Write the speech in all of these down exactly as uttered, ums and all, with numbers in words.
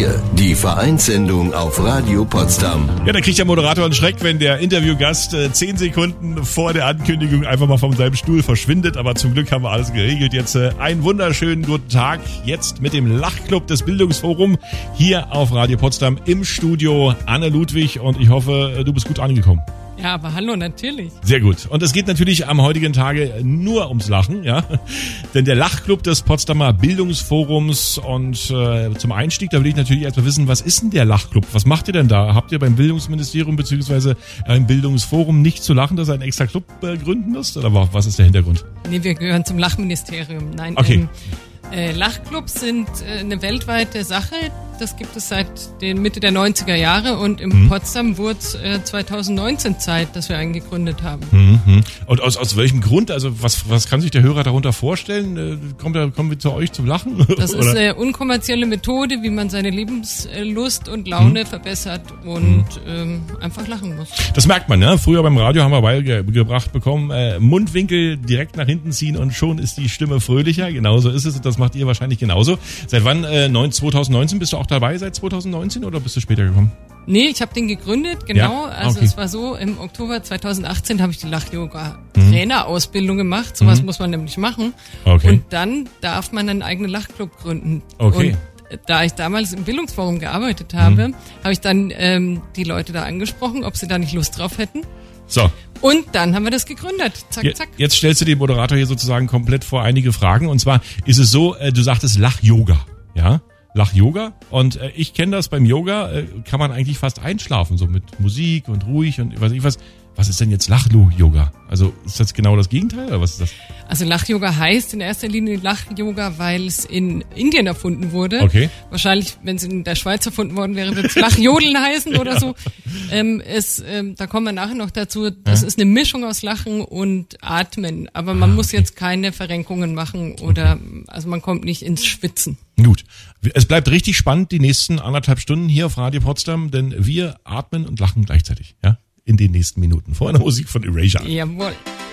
ihr, die Vereinssendung auf Radio Potsdam. Ja, da kriegt der Moderator einen Schreck, wenn der Interviewgast äh, zehn Sekunden vor der Ankündigung einfach mal von seinem Stuhl verschwindet. Aber zum Glück haben wir alles geregelt. Jetzt äh, einen wunderschönen guten Tag. Jetzt mit dem Lachclub des Bildungsforum hier auf Radio Potsdam im Studio. Anne Ludwig, und ich hoffe, äh, du bist gut angekommen. Ja, aber hallo, natürlich. Sehr gut. Und es geht natürlich am heutigen Tage nur ums Lachen, ja. Denn der Lachclub des Potsdamer Bildungsforums, und äh, zum Einstieg, da will ich natürlich erstmal wissen, was ist denn der Lachclub? Was macht ihr denn da? Habt ihr beim Bildungsministerium bzw. im Bildungsforum nicht zu lachen, dass ihr einen extra Club äh, gründen müsst? Oder was ist der Hintergrund? Nee, wir gehören zum Lachministerium. Nein, okay. Ähm, äh, Lachclubs sind äh, eine weltweite Sache. Das gibt es seit den Mitte der neunziger Jahre, und in mhm. Potsdam wurde es äh, zweitausendneunzehn Zeit, dass wir einen gegründet haben. Mhm. Und aus, aus welchem Grund? Also was, was kann sich der Hörer darunter vorstellen? Äh, kommt er, kommen wir zu euch zum Lachen? Das ist eine unkommerzielle Methode, wie man seine Lebenslust und Laune mhm. verbessert und mhm. ähm, einfach lachen muss. Das merkt man, ne? Früher beim Radio haben wir beigebracht bekommen, äh, Mundwinkel direkt nach hinten ziehen und schon ist die Stimme fröhlicher. Genauso ist es, das macht ihr wahrscheinlich genauso. Seit wann? Äh, zweitausendneunzehn bist du auch dabei, seit zweitausendneunzehn, oder bist du später gekommen? Nee, ich habe den gegründet, genau. Ja? Also okay. Es war so, im Oktober zweitausendachtzehn habe ich die Lach-Yoga-Trainerausbildung gemacht. Sowas mhm. muss man nämlich machen. Okay. Und dann darf man einen eigenen Lachclub gründen. Okay. Und da ich damals im Bildungsforum gearbeitet habe, mhm. habe ich dann ähm, die Leute da angesprochen, ob sie da nicht Lust drauf hätten. So. Und dann haben wir das gegründet. Zack, zack. Jetzt stellst du den Moderator hier sozusagen komplett vor einige Fragen. Und zwar ist es so, äh, du sagtest Lach-Yoga, ja? Lach-Yoga. Und äh, ich kenne das, beim Yoga äh, kann man eigentlich fast einschlafen, so mit Musik und ruhig und weiß ich was. Was ist denn jetzt Lach-Yoga? Also ist das genau das Gegenteil, oder was ist das? Also Lach-Yoga heißt in erster Linie Lach-Yoga, weil es in Indien erfunden wurde. Okay. Wahrscheinlich, wenn es in der Schweiz erfunden worden wäre, wird es Lach-Jodeln heißen oder ja. so. Ähm, es, ähm, da kommen wir nachher noch dazu. Das ja. ist eine Mischung aus Lachen und Atmen. Aber man ah, muss okay. jetzt keine Verrenkungen machen oder, okay. also man kommt nicht ins Schwitzen. Gut. Es bleibt richtig spannend die nächsten anderthalb Stunden hier auf Radio Potsdam, denn wir atmen und lachen gleichzeitig, ja? In den nächsten Minuten. Vor einer Musik von Erasure. Jawohl.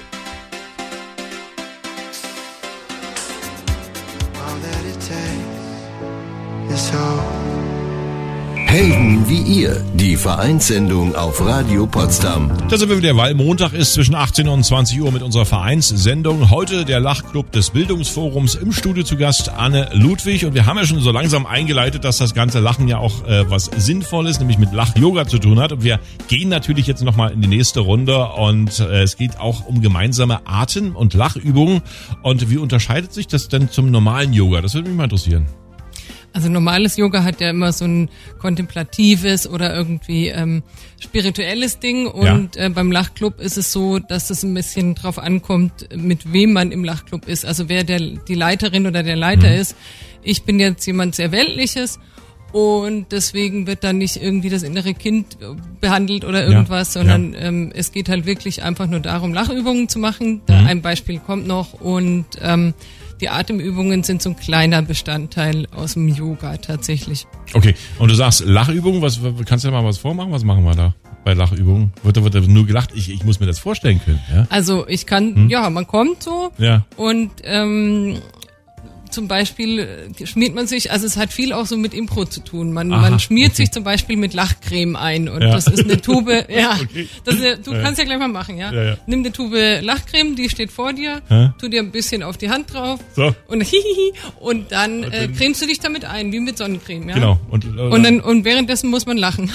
Helden wie ihr, die Vereinssendung auf Radio Potsdam. Da sind wir wieder, weil Montag ist, zwischen achtzehn und zwanzig Uhr mit unserer Vereinssendung. Heute der Lachclub des Bildungsforums, im Studio zu Gast Anne Ludwig. Und wir haben ja schon so langsam eingeleitet, dass das ganze Lachen ja auch äh, was Sinnvolles, nämlich mit Lach-Yoga zu tun hat. Und wir gehen natürlich jetzt nochmal in die nächste Runde, und äh, es geht auch um gemeinsame Atem- und Lachübungen. Und wie unterscheidet sich das denn zum normalen Yoga? Das würde mich mal interessieren. Also normales Yoga hat ja immer so ein kontemplatives oder irgendwie ähm, spirituelles Ding, und ja. äh, beim Lachclub ist es so, dass es ein bisschen drauf ankommt, mit wem man im Lachclub ist, also wer der die Leiterin oder der Leiter mhm. ist. Ich bin jetzt jemand sehr Weltliches, und deswegen wird dann nicht irgendwie das innere Kind behandelt oder irgendwas, ja. sondern ja. ähm, es geht halt wirklich einfach nur darum, Lachübungen zu machen. Da mhm. ein Beispiel kommt noch, und ähm, die Atemübungen sind so ein kleiner Bestandteil aus dem Yoga tatsächlich. Okay, und du sagst Lachübungen, was kannst du da mal was vormachen? Was machen wir da bei Lachübungen? Wird da, wird da nur gelacht? Ich, ich muss mir das vorstellen können. Ja? Also ich kann, hm? ja, man kommt so ja. und ähm, zum Beispiel schmiert man sich, also es hat viel auch so mit Impro zu tun. Man, Aha, man schmiert okay. sich zum Beispiel mit Lachcreme ein, und ja. das ist eine Tube, ja, okay. das ist eine, du ja. kannst ja gleich mal machen, ja. Ja, ja. Nimm eine Tube Lachcreme, die steht vor dir, ja. tu dir ein bisschen auf die Hand drauf so. und hihihi, und dann, und äh, dann cremst du dich damit ein, wie mit Sonnencreme, ja. Genau. Und, äh, und dann, und währenddessen muss man lachen.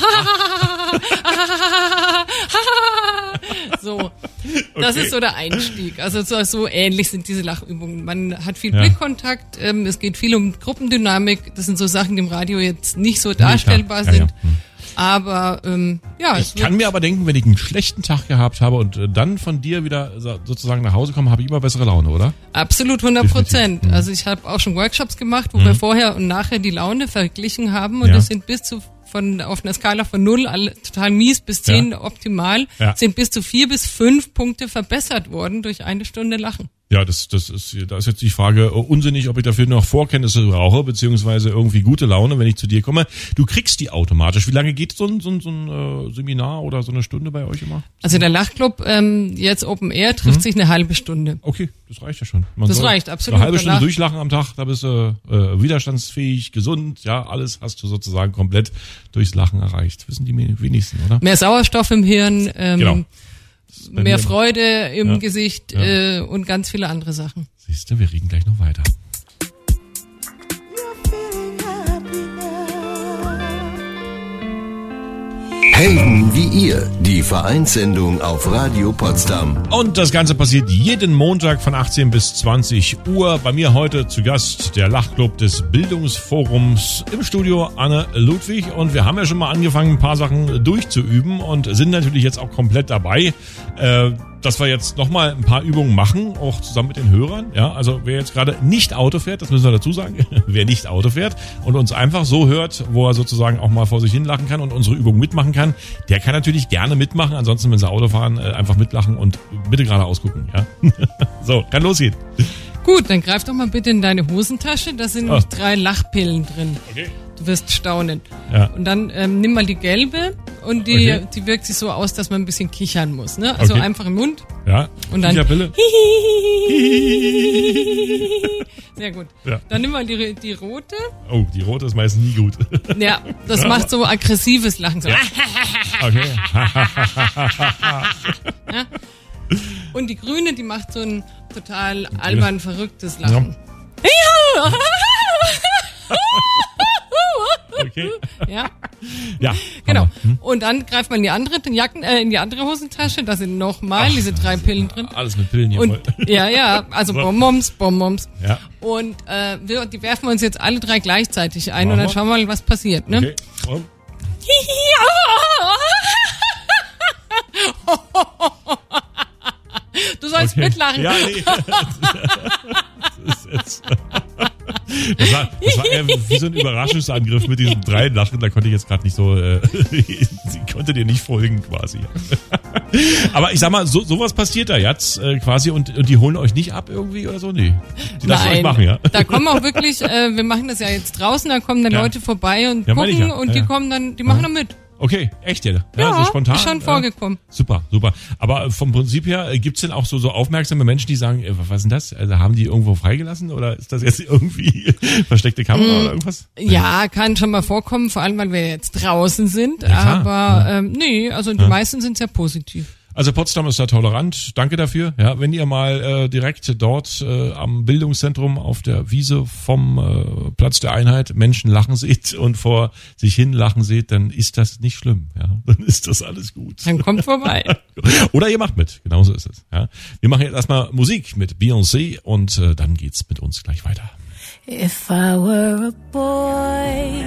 So. Das okay. ist so der Einstieg. Also so, so ähnlich sind diese Lachübungen. Man hat viel ja. Blickkontakt, ähm, es geht viel um Gruppendynamik. Das sind so Sachen, die im Radio jetzt nicht so darstellbar ja, sind. Ja, hm. Aber ähm, ja, ich kann mir aber denken, wenn ich einen schlechten Tag gehabt habe und äh, dann von dir wieder sozusagen nach Hause komme, habe ich immer bessere Laune, oder? Absolut, hundert Prozent. Mhm. Also ich habe auch schon Workshops gemacht, wo mhm. wir vorher und nachher die Laune verglichen haben, und ja. das sind bis zu von auf einer Skala von null, alle total mies, bis zehn ja. optimal, ja. sind bis zu vier bis fünf Punkte verbessert worden durch eine Stunde Lachen. Ja, das, das ist, da ist jetzt die Frage uh, unsinnig, ob ich dafür noch Vorkenntnisse brauche, beziehungsweise irgendwie gute Laune, wenn ich zu dir komme. Du kriegst die automatisch. Wie lange geht so ein, so ein, so ein uh, Seminar oder so eine Stunde bei euch immer? Also der Lachclub, ähm, jetzt Open Air, trifft hm? sich eine halbe Stunde. Okay, das reicht ja schon. Man das reicht, absolut. Eine halbe Stunde durchlachen am Tag, da bist du äh, widerstandsfähig, gesund, ja, alles hast du sozusagen komplett durchs Lachen erreicht. Wissen die wenigsten, oder? Mehr Sauerstoff im Hirn, ähm, genau. Mehr mir Freude im ja, Gesicht ja. Äh, und ganz viele andere Sachen. Siehst du, wir reden gleich noch weiter. Helden wie ihr, die Vereinssendung auf Radio Potsdam. Und das Ganze passiert jeden Montag von achtzehn bis zwanzig Uhr. Bei mir heute zu Gast der Lachclub des Bildungsforums, im Studio Anne Ludwig. Und wir haben ja schon mal angefangen, ein paar Sachen durchzuüben und sind natürlich jetzt auch komplett dabei, äh, dass wir jetzt nochmal ein paar Übungen machen, auch zusammen mit den Hörern. Ja, also wer jetzt gerade nicht Auto fährt, das müssen wir dazu sagen, wer nicht Auto fährt und uns einfach so hört, wo er sozusagen auch mal vor sich hin lachen kann und unsere Übung mitmachen kann, der kann natürlich gerne mitmachen. Ansonsten, wenn sie Auto fahren, einfach mitlachen und bitte geradeaus gucken. Ja? So, kann losgehen. Gut, dann greif doch mal bitte in deine Hosentasche, da sind oh. drei Lachpillen drin. Okay. Du wirst staunen. Ja. Und dann ähm, nimm mal die gelbe und die, okay. die wirkt sich so aus, dass man ein bisschen kichern muss. Ne? Also okay. einfach im Mund. Ja, und dann Kicherpille. Sehr gut. Ja. Dann nimm mal die, die rote. Oh, die rote ist meistens nie gut. Ja, das ja. macht so aggressives Lachen. So. Ja. Okay. Ja? Und die grüne, die macht so ein total albern, verrücktes Lachen. Ja. Okay. Ja. Ja. Genau. Hm. Und dann greift man in die andere in die, Jacken, äh, in die andere Hosentasche. Da sind nochmal diese drei Pillen drin. Alles mit Pillen hier. Und, ja, ja. Also so. Bonbons, Bonbons. Ja. Und äh, wir, die werfen wir uns jetzt alle drei gleichzeitig ein. Machen und dann schauen wir mal, was passiert. Ne? Okay. Und? Du sollst okay. mitlachen. Ja, nee. Das ist jetzt... Das war, das war eher wie so ein Überraschungsangriff mit diesen drei Lachen. Da konnte ich jetzt gerade nicht so, äh, sie konnte dir nicht folgen quasi. Aber ich sag mal, so sowas passiert da jetzt äh, quasi und, und die holen euch nicht ab irgendwie oder so? Nee. Die lassen euch machen, ja? Da kommen auch wirklich, äh, wir machen das ja jetzt draußen, da kommen dann ja. Leute vorbei und ja, gucken ja. und ja, die ja. kommen dann, die machen dann mit. Okay, echt, ja? Ja, ja so spontan. Ist schon vorgekommen. Äh, super, super. Aber vom Prinzip her, äh, gibt's denn auch so, so aufmerksame Menschen, die sagen, äh, was ist denn das? Also haben die irgendwo freigelassen oder ist das jetzt irgendwie versteckte Kamera mm, oder irgendwas? Ja, kann schon mal vorkommen, vor allem, weil wir jetzt draußen sind. Ja, aber ja. ähm, nee, also die ja. meisten sind sehr positiv. Also Potsdam ist da tolerant, danke dafür. Ja, wenn ihr mal äh, direkt dort äh, am Bildungszentrum auf der Wiese vom äh, Platz der Einheit Menschen lachen seht und vor sich hin lachen seht, dann ist das nicht schlimm. Ja, dann ist das alles gut. Dann kommt vorbei. Oder ihr macht mit, genauso ist es. Ja, wir machen jetzt erstmal Musik mit Beyoncé und äh, dann geht's mit uns gleich weiter. If I were a boy.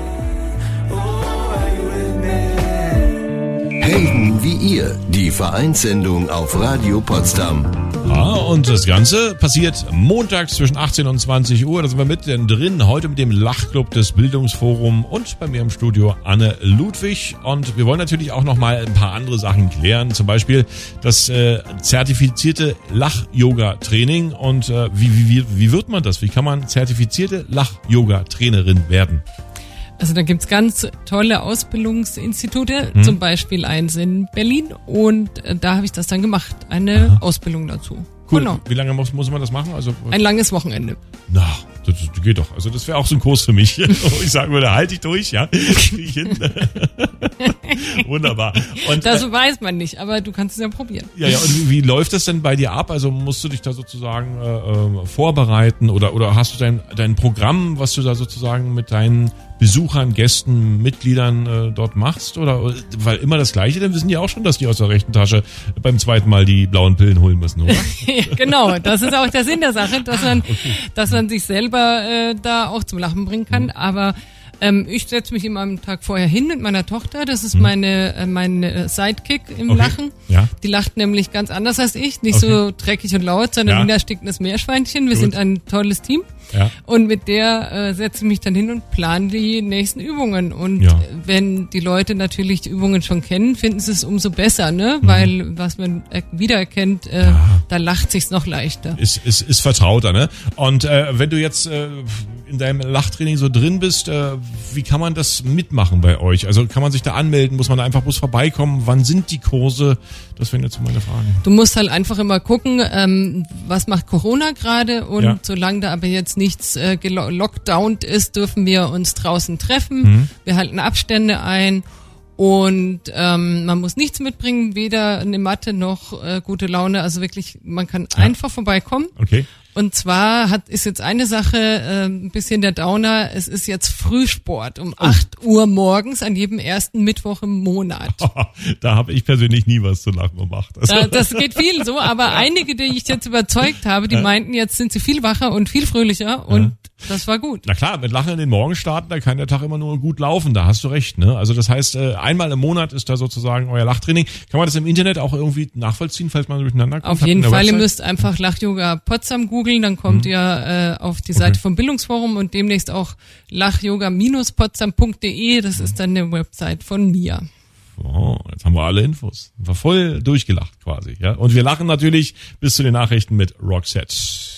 Helden wie ihr, die Vereinssendung auf Radio Potsdam. Ja, und das Ganze passiert montags zwischen achtzehn und zwanzig Uhr. Da sind wir mitten drin, heute mit dem Lachclub des Bildungsforums und bei mir im Studio Anne Ludwig. Und wir wollen natürlich auch noch mal ein paar andere Sachen klären. Zum Beispiel das äh, zertifizierte Lach-Yoga-Training. Und äh, wie, wie, wie, wie wird man das? Wie kann man zertifizierte Lach-Yoga-Trainerin werden? Also da gibt's ganz tolle Ausbildungsinstitute, hm. zum Beispiel eins in Berlin und äh, da habe ich das dann gemacht, eine Aha. Ausbildung dazu. Cool. Genau. Wie lange muss, muss man das machen? Also ein langes Wochenende. Na, das, das geht doch. Also das wäre auch so ein Kurs für mich. Ich sagen würde, halte ich durch, ja. Krieg ich hin. Wunderbar. Und, das äh, weiß man nicht, aber du kannst es ja probieren. Ja, ja. Und wie, wie läuft das denn bei dir ab? Also musst du dich da sozusagen äh, vorbereiten oder oder hast du dein dein Programm, was du da sozusagen mit deinen Besuchern, Gästen, Mitgliedern äh, dort machst? Oder weil immer das Gleiche, dann wissen die auch schon, dass die aus der rechten Tasche beim zweiten Mal die blauen Pillen holen müssen, oder? Ja, genau, das ist auch der Sinn der Sache, dass man, okay. dass man sich selber äh, da auch zum Lachen bringen kann. Mhm. Aber ähm, ich setze mich immer am Tag vorher hin mit meiner Tochter. Das ist mhm. meine äh, meine Sidekick im okay. Lachen. Ja. Die lacht nämlich ganz anders als ich, nicht okay. so dreckig und laut, sondern ja. wie ein erstickendes Meerschweinchen. Wir Gut. sind ein tolles Team. Ja. Und mit der äh, setze ich mich dann hin und plane die nächsten Übungen. Und Ja. wenn die Leute natürlich die Übungen schon kennen, finden sie es umso besser, ne? Mhm. Weil was man er- wiedererkennt, äh, Ja. da lacht sich's noch leichter. Ist, ist, ist vertrauter, ne? Und äh, wenn du jetzt äh, in deinem Lachtraining so drin bist, äh, wie kann man das mitmachen bei euch? Also kann man sich da anmelden? Muss man da einfach bloß vorbeikommen? Wann sind die Kurse? Das wären jetzt so meine Fragen. Du musst halt einfach immer gucken, ähm, was macht Corona gerade und Ja. solange da aber jetzt nichts äh, gelo- lockdownt ist, dürfen wir uns draußen treffen. Mhm. Wir halten Abstände ein und ähm, man muss nichts mitbringen, weder eine Matte noch äh, gute Laune. Also wirklich, man kann Ja. einfach vorbeikommen. Okay. Und zwar hat ist jetzt eine Sache äh, ein bisschen der Downer. Es ist jetzt Frühsport um acht Uhr morgens an jedem ersten Mittwoch im Monat. Da habe ich persönlich nie was zu lachen gemacht. Also, Äh, Das geht vielen so, aber einige, die ich jetzt überzeugt habe, die meinten, jetzt sind sie viel wacher und viel fröhlicher und das war gut. na klar, mit Lachen in den Morgen starten, da kann der Tag immer nur gut laufen, da hast du recht, ne? Also das heißt, äh, einmal im Monat ist da sozusagen euer Lachtraining. Kann man das im Internet auch irgendwie nachvollziehen, falls man durcheinander kommt? Auf Habt ihr jeden eine Fall, ihr Website? müsst einfach Lach-Yoga Potsdam googeln, dann kommt ihr äh, auf die Seite vom Bildungsforum und demnächst auch lach yoga dash potsdam punkt de, das ist dann eine Website von mir. Oh, jetzt haben wir alle Infos. War voll durchgelacht quasi, ja? Und wir lachen natürlich bis zu den Nachrichten mit Roxette.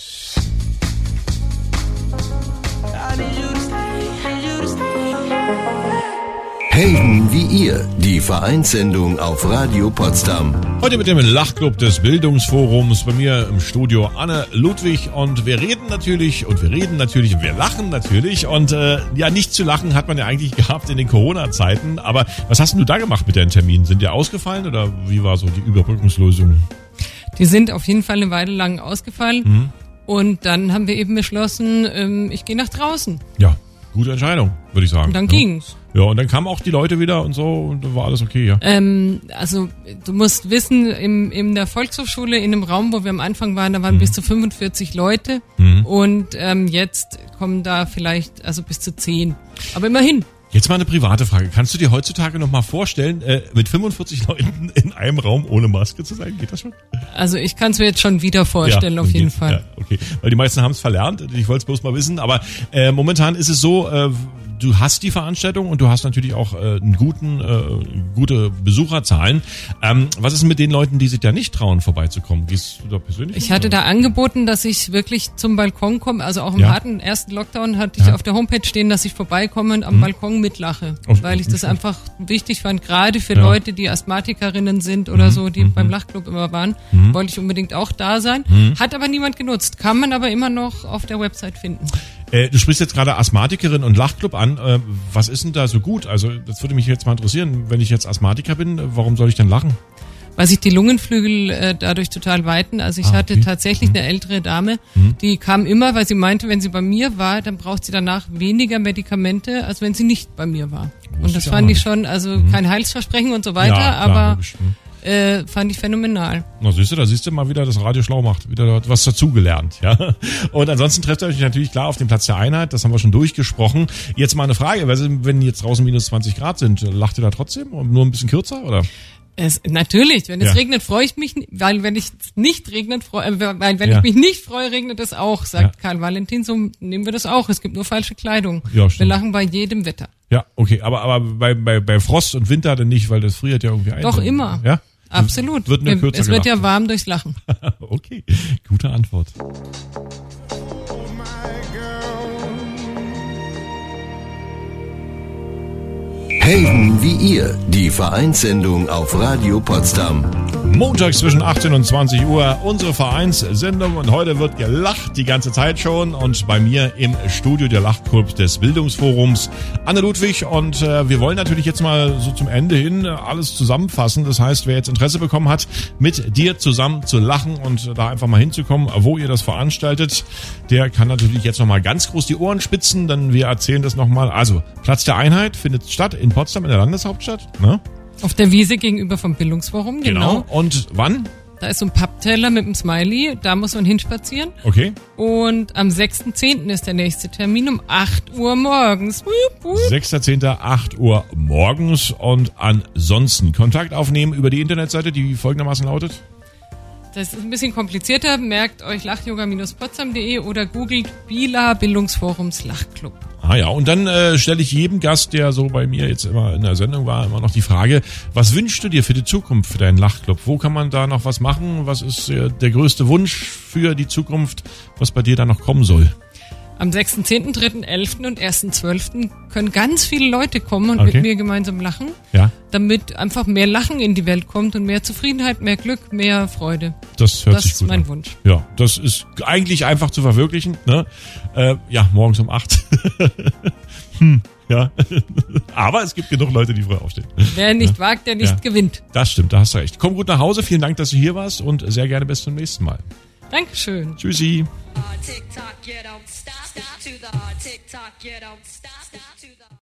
Helden wie ihr, die Vereinssendung auf Radio Potsdam. Heute mit dem Lachclub des Bildungsforums, bei mir im Studio Anne Ludwig und wir reden natürlich und wir reden natürlich und wir lachen natürlich und äh, ja, nicht zu lachen hat man ja eigentlich gehabt in den Corona-Zeiten, aber was hast denn du da gemacht mit deinen Terminen? Sind die ausgefallen oder wie war so die Überbrückungslösung? Die sind auf jeden Fall eine Weile lang ausgefallen und dann haben wir eben beschlossen, ähm, ich gehe nach draußen Ja, gute Entscheidung, würde ich sagen. und dann ja. ging's. Ja, und dann kamen auch die Leute wieder und so und dann war alles okay, ja. Ähm, also du musst wissen, im, in der Volkshochschule, in dem Raum, wo wir am Anfang waren, da waren bis zu fünfundvierzig Leute und ähm, jetzt kommen da vielleicht also bis zu zehn. Aber immerhin. Jetzt mal eine private Frage. Kannst du dir heutzutage noch mal vorstellen, äh, mit fünfundvierzig Leuten in einem Raum ohne Maske zu sein? Geht das schon? Also ich kann es mir jetzt schon wieder vorstellen, Ja, auf jeden geht. Fall. Ja, okay. Weil die meisten haben es verlernt. Ich wollte es bloß mal wissen. Aber äh, momentan ist es so, äh, du hast die Veranstaltung und du hast natürlich auch äh, einen guten, äh, gute Besucherzahlen. Ähm, was ist denn mit den Leuten, die sich da nicht trauen, vorbeizukommen? Gehst du da persönlich? Ich hin, hatte oder? da angeboten, dass ich wirklich zum Balkon komme. Also auch im Ja. harten ersten Lockdown hatte ich Ja. auf der Homepage stehen, dass ich vorbeikomme und am Balkon mitlache. Oh, weil ich das okay. einfach wichtig fand, gerade für Ja. Leute, die Asthmatikerinnen sind oder so, die beim Lachclub immer waren, wollte ich unbedingt auch da sein. Hat aber niemand genutzt. Kann man aber immer noch auf der Website finden. Äh, du sprichst jetzt gerade Asthmatikerin und Lachclub an. Äh, was ist denn da so gut? Also das würde mich jetzt mal interessieren. Wenn ich jetzt Asthmatiker bin, äh, warum soll ich denn lachen? Weil sich die Lungenflügel äh, dadurch total weiten. Also ich Ah, hatte okay. tatsächlich eine ältere Dame, die kam immer, weil sie meinte, wenn sie bei mir war, dann braucht sie danach weniger Medikamente, als wenn sie nicht bei mir war. Und das ich fand auch ich nicht. schon, also kein Heilsversprechen und so weiter, Ja, klar, aber logisch, hm. äh, fand ich phänomenal. Na siehst du, da siehst du mal wieder, das Radio schlau macht, wieder was dazugelernt, ja. Und ansonsten trefft ihr euch natürlich klar auf dem Platz der Einheit, das haben wir schon durchgesprochen. Jetzt mal eine Frage, wenn jetzt draußen minus zwanzig Grad sind, lacht ihr da trotzdem und nur ein bisschen kürzer, oder? Es, natürlich, wenn es Ja. regnet, freue ich mich, weil wenn ich nicht regnet, freu, äh, weil wenn Ja. ich mich nicht freue, regnet es auch, sagt Ja. Karl Valentin, so nehmen wir das auch. Es gibt nur falsche Kleidung. Ja, wir stimmt. lachen bei jedem Wetter. Ja, okay, aber, aber bei, bei, bei Frost und Winter dann nicht, weil das friert ja irgendwie ein. Doch immer. Ja? Absolut. Wird nur Wir- kürzer es wird ja gelacht. warm durchs Lachen. Okay, gute Antwort. Helden wie ihr, die Vereinssendung auf Radio Potsdam. Montags zwischen achtzehn und zwanzig Uhr unsere Vereinssendung und heute wird gelacht die ganze Zeit schon und bei mir im Studio der Lachclub des Bildungsforums Anne Ludwig und äh, wir wollen natürlich jetzt mal so zum Ende hin alles zusammenfassen. Das heißt, wer jetzt Interesse bekommen hat, mit dir zusammen zu lachen und da einfach mal hinzukommen, wo ihr das veranstaltet, der kann natürlich jetzt nochmal ganz groß die Ohren spitzen, denn wir erzählen das nochmal. Also, Platz der Einheit findet statt in Potsdam, in der Landeshauptstadt, ne? Auf der Wiese gegenüber vom Bildungsforum, genau. Und wann? Da ist so ein Pappteller mit einem Smiley, da muss man hinspazieren. Okay. Und am sechsten zehnten ist der nächste Termin um acht Uhr morgens. Wup, wup. sechster zehnter acht Uhr morgens und ansonsten Kontakt aufnehmen über die Internetseite, die folgendermaßen lautet. Das ist ein bisschen komplizierter. Merkt euch lachyoga Bindestrich potsdam Punkt de oder googelt BILA Bildungsforums Lachclub. Ah ja, und dann äh, stelle ich jedem Gast, der so bei mir jetzt immer in der Sendung war, immer noch die Frage, was wünschst du dir für die Zukunft, für deinen Lachclub? Wo kann man da noch was machen? Was ist äh, der größte Wunsch für die Zukunft, was bei dir da noch kommen soll? Am sechsten zehnten, dritten elften und ersten zwölften können ganz viele Leute kommen und Okay. mit mir gemeinsam lachen, Ja, damit einfach mehr Lachen in die Welt kommt und mehr Zufriedenheit, mehr Glück, mehr Freude. das hört Das sich ist gut mein an. Wunsch. Ja, das ist eigentlich einfach zu verwirklichen. Ne? Äh, ja, morgens um acht. hm, ja. Aber es gibt genug Leute, die früh aufstehen. Wer nicht wagt, der nicht Ja. gewinnt. Das stimmt, da hast du recht. Komm gut nach Hause. Vielen Dank, dass du hier warst und sehr gerne bis zum nächsten Mal. Dankeschön. Tschüssi. Tick tock, you don't stop, stop to the tick tock, you don't stop, stop to the